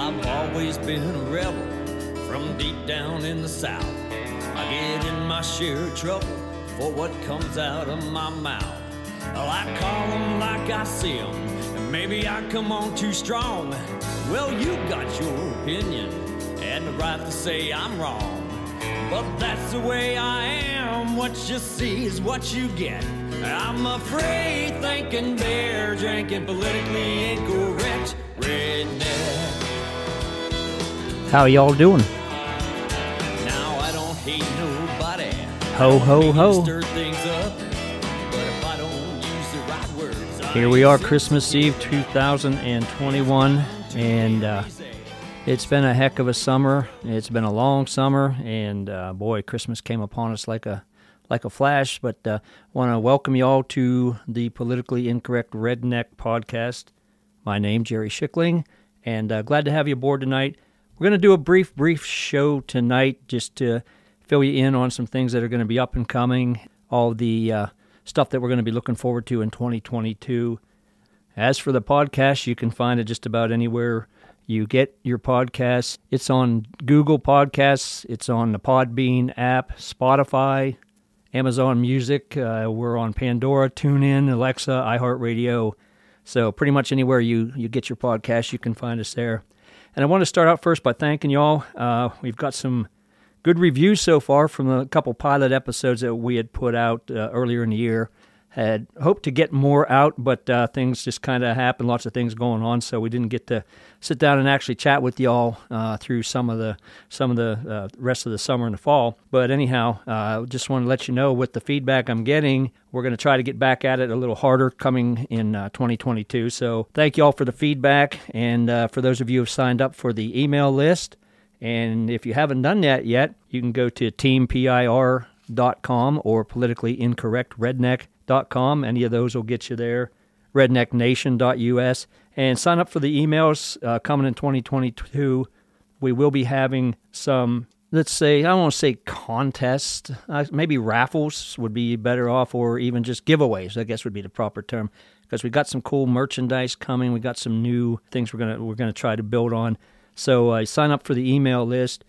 I've always been a rebel from deep down in the South. I get in my share of trouble for what comes out of my mouth. Well, I call them like I see them, and maybe I come on too strong. Well, you got your opinion and the right to say I'm wrong. But that's the way I am. What you see is what you get. I'm a free-thinking bear, drinking politically incorrect redneck. How y'all doing? Now I don't hate nobody. Ho, ho, ho. Stir things up, but if I don't use the right words, Here we are, Christmas Eve 2021, and it's been a heck of a summer. It's been a long summer, and boy, Christmas came upon us like a flash. But want to welcome you all to the Politically Incorrect Redneck Podcast. My name, Jerry Schickling, and glad to have you aboard tonight. We're going to do a brief show tonight just to fill you in on some things that are going to be up and coming, all the stuff that we're going to be looking forward to in 2022. As for the podcast, you can find it just about anywhere you get your podcasts. It's on Google Podcasts, it's on the Podbean app, Spotify, Amazon Music. We're on Pandora, TuneIn, Alexa, iHeartRadio. So pretty much anywhere you get your podcast, you can find us there. And I want to start out first by thanking y'all. We've got some good reviews so far from a couple pilot episodes that we had put out earlier in the year. Had hoped to get more out, but things just kind of happened, lots of things going on, so we didn't get to sit down and actually chat with y'all through some of the rest of the summer and the fall. But anyhow, just want to let you know with the feedback I'm getting, we're going to try to get back at it a little harder coming in 2022. So thank you all for the feedback, and for those of you who have signed up for the email list, and if you haven't done that yet, you can go to teampir.com or politicallyincorrectredneck.com. Any of those will get you there. rednecknation.us. And sign up for the emails coming in 2022. We will be having some, let's say, I don't want to say contest, maybe raffles would be better off, or even just giveaways, I guess would be the proper term, because we got some cool merchandise coming. We got some new things we're gonna try to build on. So sign up for the email list,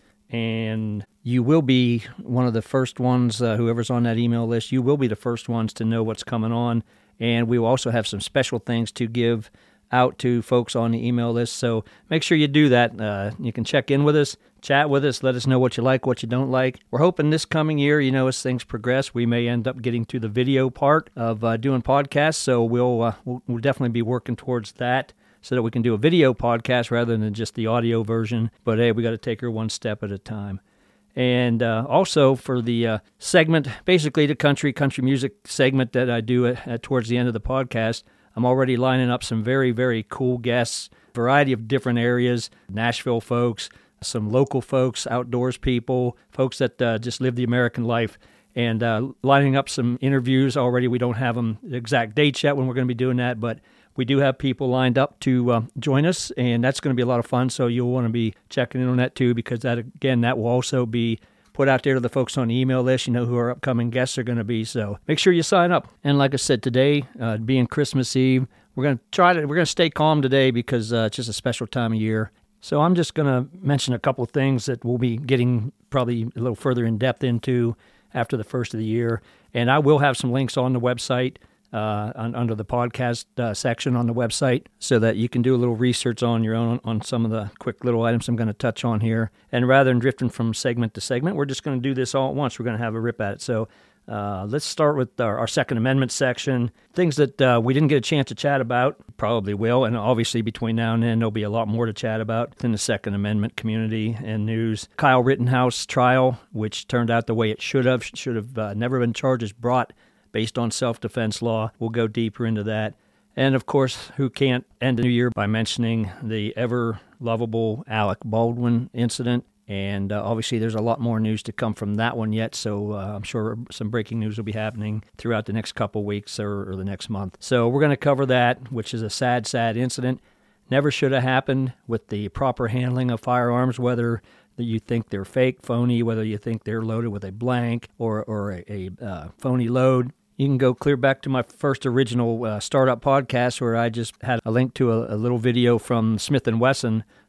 and you will be one of the first ones, whoever's on that email list, you will be the first ones to know what's coming on. And we will also have some special things to give out to folks on the email list. So make sure you do that. You can check in with us, chat with us, let us know what you like, what you don't like. We're hoping this coming year, as things progress, we may end up getting to the video part of doing podcasts. So we'll definitely be working towards that, so that we can do a video podcast rather than just the audio version. But hey, we got to take her one step at a time. And also for the segment, basically the country music segment that I do towards the end of the podcast, I'm already lining up some very, very cool guests, variety of different areas, Nashville folks, some local folks, outdoors people, folks that just live the American life, and lining up some interviews already. We don't have them the exact dates yet when we're going to be doing that, but we do have people lined up to join us, and that's going to be a lot of fun, so you'll want to be checking in on that too, because that will also be put out there to the folks on the email list, who our upcoming guests are going to be, so make sure you sign up. And like I said, today, being Christmas Eve, we're going to stay calm today because it's just a special time of year. So I'm just going to mention a couple of things that we'll be getting probably a little further in depth into after the first of the year, and I will have some links on the website, under the podcast section on the website, so that you can do a little research on your own on some of the quick little items I'm going to touch on here. And rather than drifting from segment to segment, we're just going to do this all at once. We're going to have a rip at it. So let's start with our Second Amendment section. Things that we didn't get a chance to chat about, probably will, and obviously between now and then there'll be a lot more to chat about in the Second Amendment community and news. Kyle Rittenhouse trial, which turned out the way it should have never been charges brought based on self-defense law. We'll go deeper into that. And, of course, who can't end the new year by mentioning the ever-lovable Alec Baldwin incident. And obviously there's a lot more news to come from that one yet, so I'm sure some breaking news will be happening throughout the next couple weeks or the next month. So we're going to cover that, which is a sad, sad incident. Never should have happened with the proper handling of firearms, whether you think they're fake, phony, whether you think they're loaded with a blank or a phony load. You can go clear back to my first original startup podcast where I just had a link to a little video from Smith & Wesson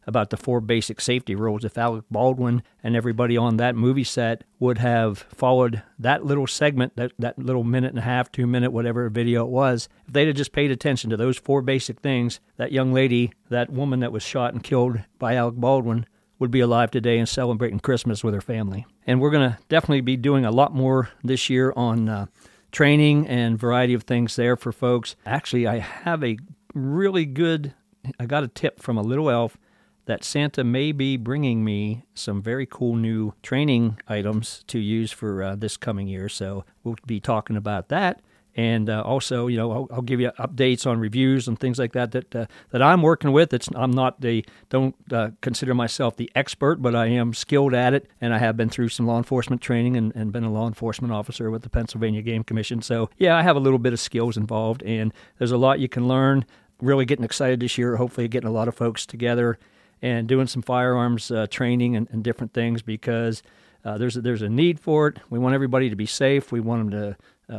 about the 4 basic safety rules. If Alec Baldwin and everybody on that movie set would have followed that little segment, that little minute and a half, 2 minute, whatever video it was, if they'd have just paid attention to those 4 basic things, that young lady, that woman that was shot and killed by Alec Baldwin, would be alive today and celebrating Christmas with her family. And we're going to definitely be doing a lot more this year on training and variety of things there for folks. Actually, I have I got a tip from a little elf that Santa may be bringing me some very cool new training items to use for this coming year. So we'll be talking about that. And also, I'll give you updates on reviews and things like that I'm working with. Don't consider myself the expert, but I am skilled at it, and I have been through some law enforcement training and been a law enforcement officer with the Pennsylvania Game Commission. So, yeah, I have a little bit of skills involved, and there's a lot you can learn. Really getting excited this year, hopefully getting a lot of folks together and doing some firearms training and different things because there's a need for it. We want everybody to be safe. We want them to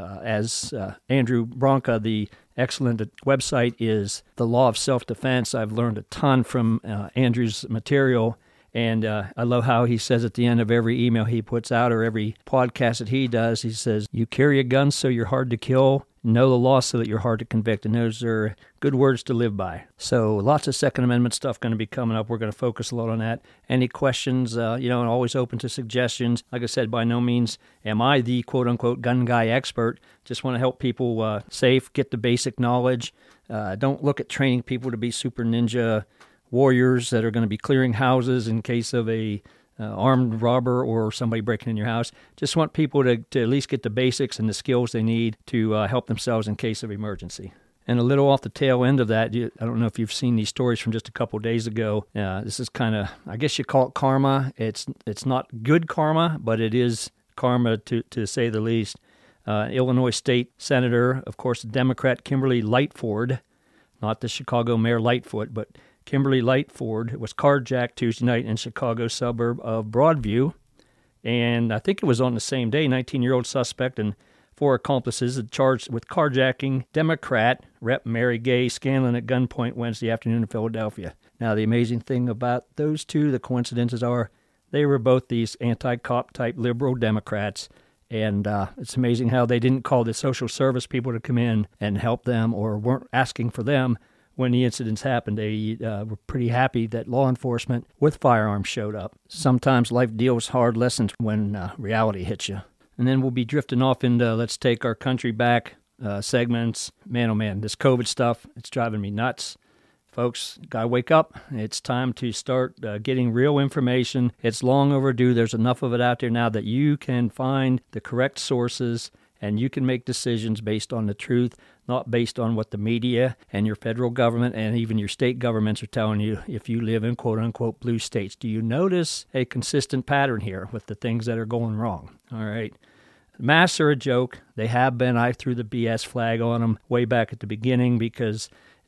as Andrew Bronca, the excellent website is The Law of Self-Defense. I've learned a ton from Andrew's material, and I love how he says at the end of every email he puts out or every podcast that he does, he says, you carry a gun so you're hard to kill, know the law so that you're hard to convict, and those are good words to live by. So lots of Second Amendment stuff going to be coming up. We're going to focus a lot on that. Any questions, and always open to suggestions. Like I said, by no means am I the quote-unquote gun guy expert. Just want to help people safe, get the basic knowledge. Don't look at training people to be super ninja warriors that are going to be clearing houses in case of a armed robber or somebody breaking in your house. Just want people to at least get the basics and the skills they need to help themselves in case of emergency. And a little off the tail end of that, I don't know if you've seen these stories from just a couple of days ago. This is kind of, I guess you call it karma. It's not good karma, but it is karma to say the least. Illinois State Senator, of course, Democrat Kimberly Lightford, not the Chicago Mayor Lightfoot, but Kimberly Lightford was carjacked Tuesday night in Chicago's suburb of Broadview. And I think it was on the same day, 19-year-old suspect and 4 accomplices charged with carjacking Democrat Rep. Mary Gay Scanlon at gunpoint Wednesday afternoon in Philadelphia. Now, the amazing thing about those two, the coincidences are, they were both these anti-cop type liberal Democrats. And it's amazing how they didn't call the social service people to come in and help them or weren't asking for them when the incidents happened. They were pretty happy that law enforcement with firearms showed up. Sometimes life deals hard lessons when reality hits you. And then we'll be drifting off into Let's Take Our Country Back segments. Man, oh man, this COVID stuff, it's driving me nuts. Folks, gotta wake up. It's time to start getting real information. It's long overdue. There's enough of it out there now that you can find the correct sources and you can make decisions based on the truth, not based on what the media and your federal government and even your state governments are telling you if you live in quote-unquote blue states. Do you notice a consistent pattern here with the things that are going wrong? All right. Masks are a joke. They have been. I threw the BS flag on them way back at the beginning because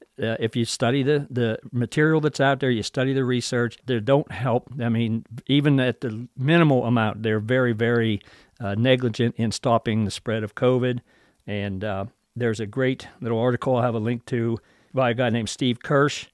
if you study the material that's out there, you study the research, they don't help. I mean, even at the minimal amount, they're very, very negligent in stopping the spread of COVID. And there's a great little article I have a link to by a guy named Steve Kirsch,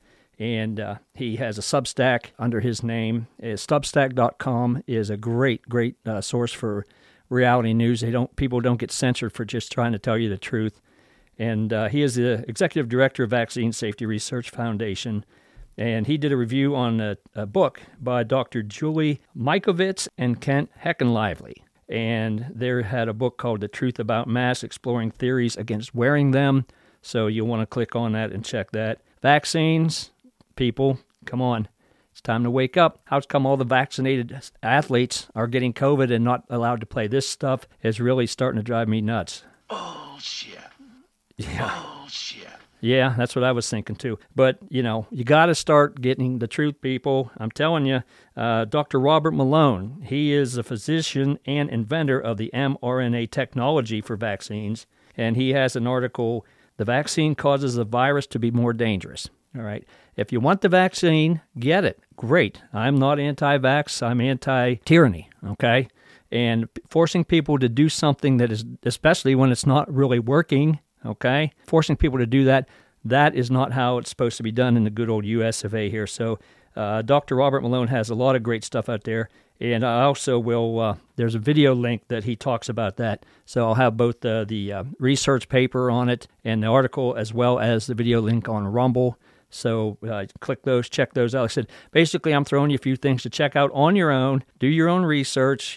and he has a Substack under his name. Substack.com is a great source for reality news. People don't get censored for just trying to tell you the truth. And he is the executive director of Vaccine Safety Research Foundation. And he did a review on a book by Dr. Julie Mikovits and Kent Heckenlively. And they had a book called The Truth About Masks, Exploring Theories Against Wearing Them. So you'll want to click on that and check that. Vaccines, people, come on. It's time to wake up. How come all the vaccinated athletes are getting COVID and not allowed to play? This stuff is really starting to drive me nuts. Oh, shit. Yeah. Oh, shit. Yeah, that's what I was thinking too. But, you got to start getting the truth, people. I'm telling you, Dr. Robert Malone, he is a physician and inventor of the mRNA technology for vaccines. And he has an article, The Vaccine Causes the Virus to be More Dangerous. All right. If you want the vaccine, get it. Great. I'm not anti-vax. I'm anti-tyranny. Okay. And forcing people to do something that is, especially when it's not really working, okay? Forcing people to do that is not how it's supposed to be done in the good old US of A here. So Dr. Robert Malone has a lot of great stuff out there. And I also will, there's a video link that he talks about that. So I'll have both the research paper on it and the article, as well as the video link on Rumble. So click those, check those out. Like I said, basically, I'm throwing you a few things to check out on your own. Do your own research,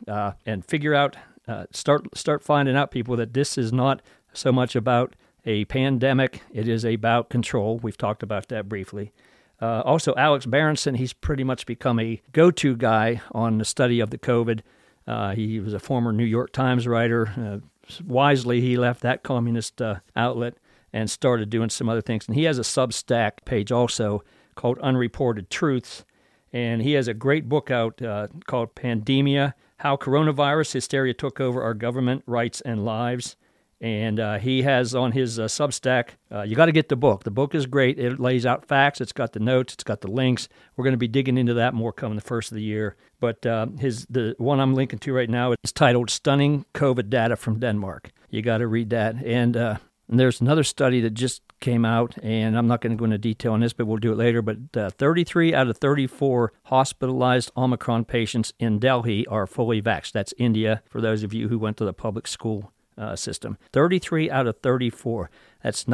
and figure out, start finding out, people, that this is not so much about a pandemic. It is about control. We've talked about that briefly. Also, Alex Berenson, he's pretty much become a go-to guy on the study of the COVID. He was a former New York Times writer. Wisely, he left that communist outlet and started doing some other things. And he has a Substack page also called Unreported Truths. And he has a great book out called Pandemia, How Coronavirus Hysteria Took Over Our Government, Rights, and Lives. And he has on his Substack, you got to get the book. The book is great. It lays out facts. It's got the notes. It's got the links. We're going to be digging into that more coming the first of the year. But the one I'm linking to right now is titled Stunning COVID Data from Denmark. You got to read that. And there's another study that just came out, and I'm not going to go into detail on this, but we'll do it later. But 33 out of 34 hospitalized Omicron patients in Delhi are fully vaxxed. That's India, for those of you who went to the public school system. 33 out of 34. That's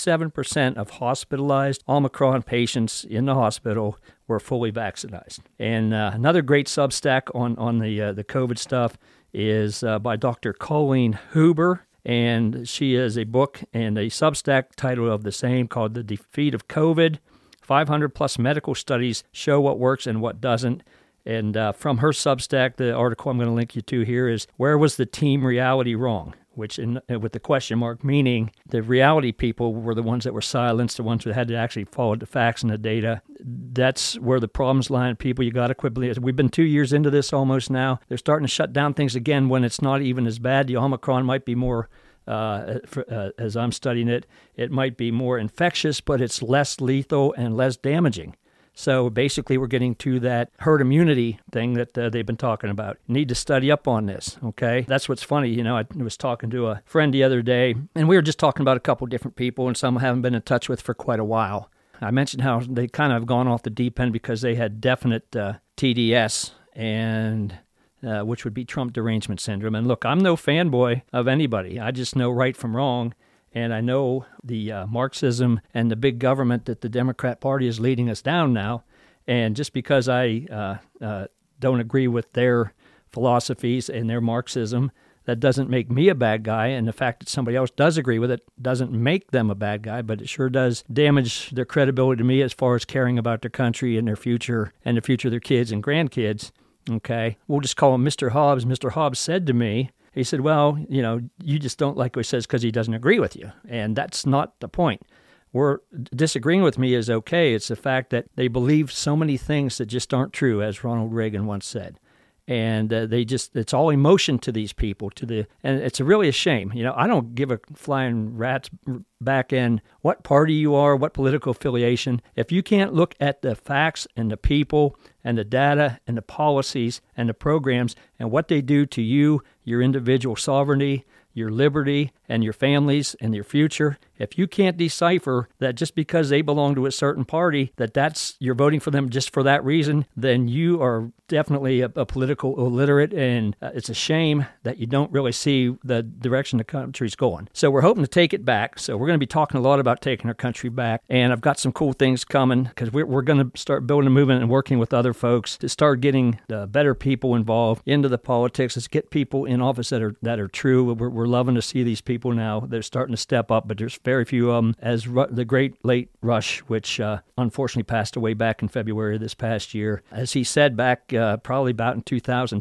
97% of hospitalized Omicron patients in the hospital were fully vaccinated. And another great Substack on the COVID stuff is by Dr. Colleen Huber, and she has a book and a Substack title of the same called The Defeat of COVID. 500 plus medical studies show what works and what doesn't. And from her Substack, the article I'm going to link you to here is Where Was the Team Reality Wrong? Which, with the question mark, meaning the reality people were the ones that were silenced, the ones that had to actually follow the facts and the data. That's where the problems lie, people. You got to quit believing. We've been 2 years into this almost now. They're starting to shut down things again when it's not even as bad. The Omicron might be more, as I'm studying it, it might be more infectious, but it's less lethal and less damaging. So basically, we're getting to that herd immunity thing that they've been talking about. Need to study up on this, okay? That's what's funny. I was talking to a friend the other day, and we were just talking about a couple different people, and some I haven't been in touch with for quite a while. I mentioned how they kind of have gone off the deep end because they had definite TDS, and which would be Trump derangement syndrome. And look, I'm no fanboy of anybody. I just know right from wrong. And I know the Marxism and the big government that the Democrat Party is leading us down now. And just because I don't agree with their philosophies and their Marxism, that doesn't make me a bad guy. And the fact that somebody else does agree with it doesn't make them a bad guy, but it sure does damage their credibility to me as far as caring about their country and their future and the future of their kids and grandkids. Okay, we'll just call him Mr. Hobbs. Mr. Hobbs said to me, he said, well, you just don't like what he says because he doesn't agree with you. And that's not the point. Disagreeing with me is okay. It's the fact that they believe so many things that just aren't true, as Ronald Reagan once said. And it's all emotion to these people, and it's really a shame. I don't give a flying rat's back end what party you are, what political affiliation. If you can't look at the facts and the people and the data and the policies and the programs and what they do to you, your individual sovereignty, your liberty, and your families and your future, if you can't decipher that just because they belong to a certain party, you're voting for them just for that reason, then you are definitely a political illiterate, and it's a shame that you don't really see the direction the country's going. So we're hoping to take it back. So we're going to be talking a lot about taking our country back, and I've got some cool things coming because we're going to start building a movement and working with other folks to start getting the better people involved into the politics. Let's get people in office that are true. We're loving to see these people now. They're starting to step up, but there's very few of them, as the great late Rush, which unfortunately passed away back in February of this past year. As he said back probably about in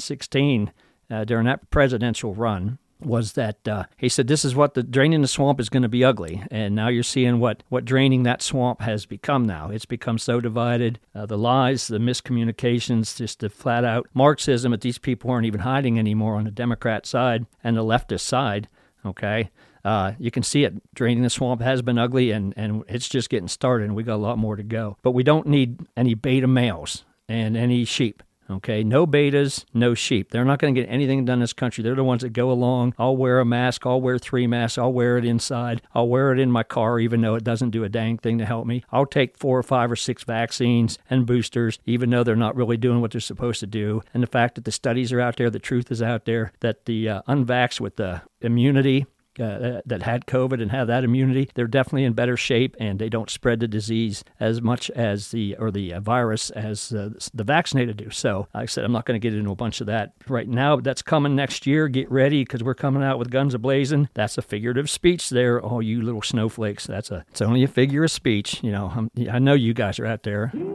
2016 during that presidential run, was that he said, this is what draining the swamp is going to be ugly. And now you're seeing what draining that swamp has become now. It's become so divided. The lies, the miscommunications, just the flat out Marxism that these people aren't even hiding anymore on the Democrat side and the leftist side. Okay. You can see it. Draining the swamp has been ugly, and it's just getting started, and we got a lot more to go. But we don't need any beta males and any sheep. Okay, no betas, no sheep. They're not going to get anything done in this country. They're the ones that go along. I'll wear a mask. I'll wear 3 masks. I'll wear it inside. I'll wear it in my car, even though it doesn't do a dang thing to help me. I'll take 4 or 5 or 6 vaccines and boosters, even though they're not really doing what they're supposed to do. And the fact that the studies are out there, the truth is out there, that the unvaxxed with the immunity that had COVID and have that immunity, they're definitely in better shape, and they don't spread the disease as much as the virus as the vaccinated do. So, like I said, I'm not going to get into a bunch of that right now, but that's coming next year. Get ready, because we're coming out with guns a-blazing. That's a figurative speech there, all you little snowflakes. It's only a figure of speech. You know, I know you guys are out there. Here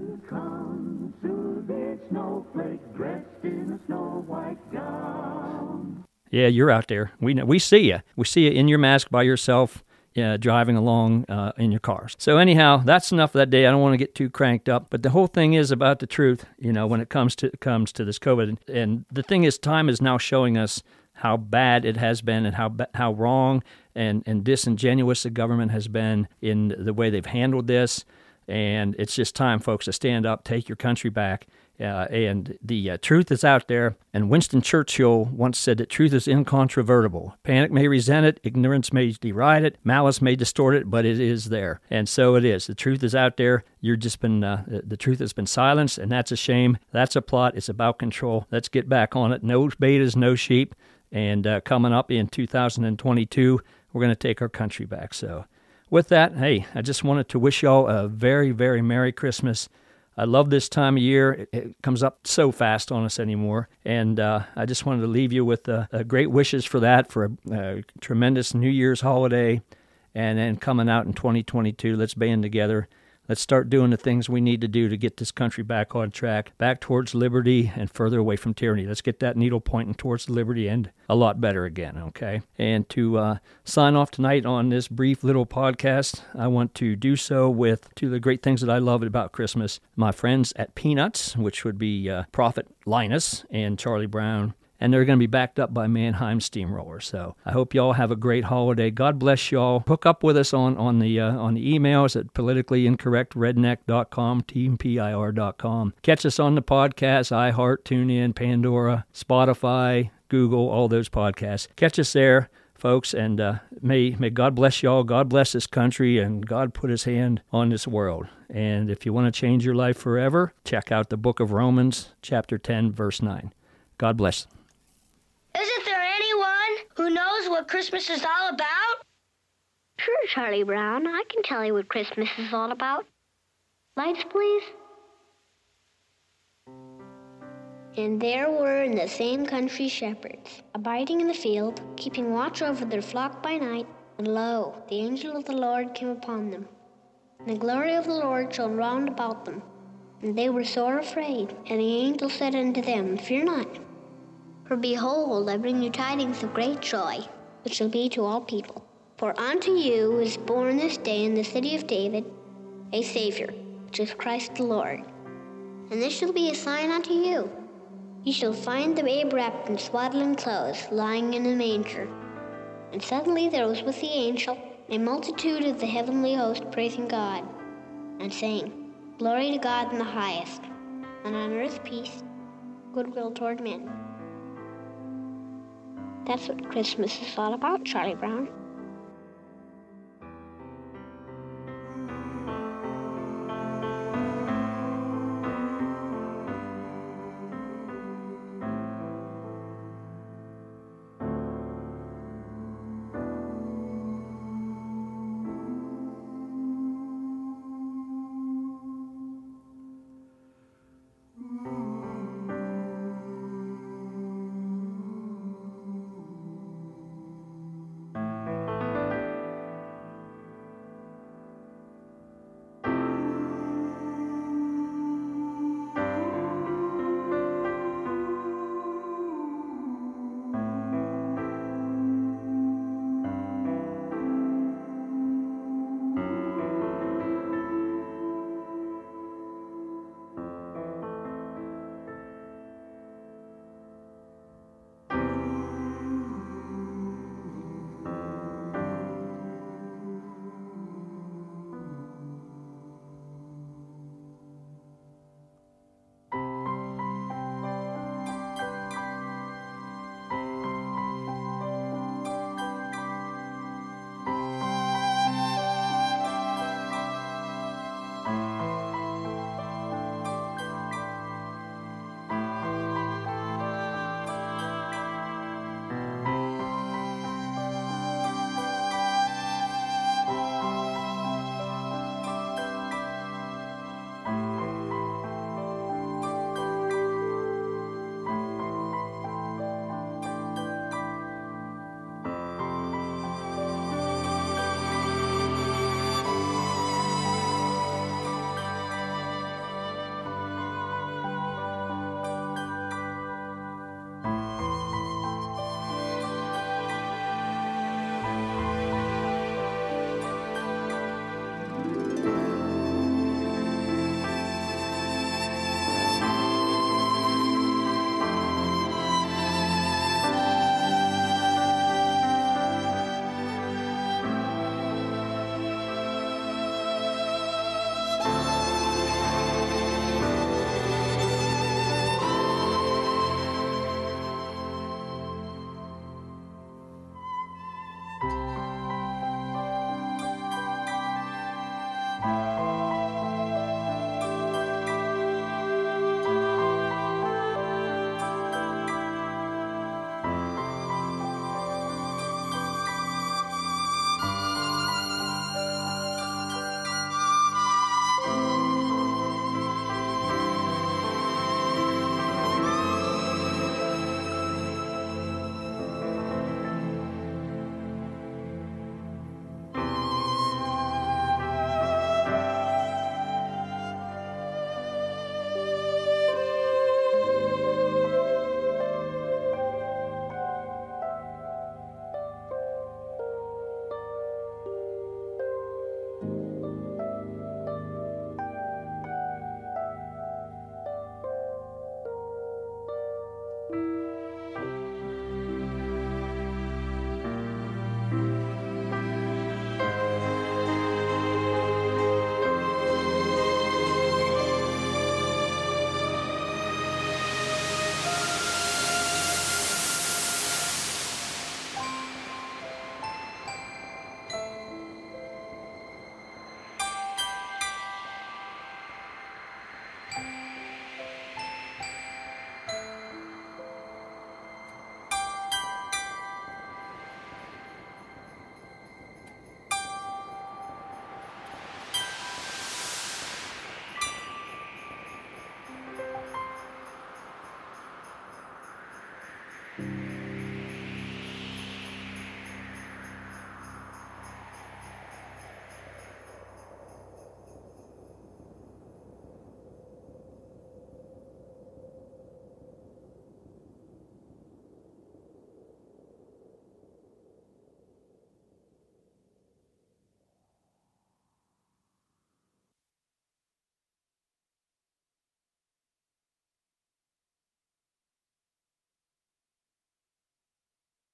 comes Susie Snowflake, dressed in a snow white gown. Yeah, you're out there. We see you. We see you in your mask by yourself, driving along in your cars. So anyhow, that's enough for that day. I don't want to get too cranked up, but the whole thing is about the truth. You know, when it comes to this COVID, and the thing is, time is now showing us how bad it has been, and how wrong and disingenuous the government has been in the way they've handled this. And it's just time, folks, to stand up, take your country back. And the truth is out there. And Winston Churchill once said that truth is incontrovertible. Panic may resent it, ignorance may deride it, malice may distort it, but it is there. And so it is. The truth is out there. You're just been the truth has been silenced, and that's a shame. That's a plot. It's about control. Let's get back on it. No betas, no sheep. And coming up in 2022, we're going to take our country back. So with that, hey, I just wanted to wish y'all a very, very Merry Christmas. I love this time of year. It comes up so fast on us anymore. And I just wanted to leave you with great wishes for that, for a tremendous New Year's holiday. And then coming out in 2022, let's band together. Let's start doing the things we need to do to get this country back on track, back towards liberty and further away from tyranny. Let's get that needle pointing towards liberty and a lot better again, okay? And to sign off tonight on this brief little podcast, I want to do so with two of the great things that I love about Christmas. My friends at Peanuts, which would be Prophet Linus and Charlie Brown. And they're going to be backed up by Mannheim Steamroller. So I hope y'all have a great holiday. God bless y'all. Hook up with us on the emails at politicallyincorrectredneck.com, teampir.com. Catch us on the podcast, iHeart, TuneIn, Pandora, Spotify, Google, all those podcasts. Catch us there, folks, and may God bless y'all. God bless this country, and God put his hand on this world. And if you want to change your life forever, check out the book of Romans, chapter 10, verse 9. God bless. Isn't there anyone who knows what Christmas is all about? Sure, Charlie Brown. I can tell you what Christmas is all about. Lights, please. And there were in the same country shepherds, abiding in the field, keeping watch over their flock by night. And lo, the angel of the Lord came upon them. And the glory of the Lord shone round about them. And they were sore afraid. And the angel said unto them, Fear not. For behold, I bring you tidings of great joy, which shall be to all people. For unto you is born this day in the city of David a Savior, which is Christ the Lord. And this shall be a sign unto you. Ye shall find the babe wrapped in swaddling clothes, lying in a manger. And suddenly there was with the angel a multitude of the heavenly host praising God, and saying, Glory to God in the highest, and on earth peace, goodwill toward men. That's what Christmas is all about, Charlie Brown.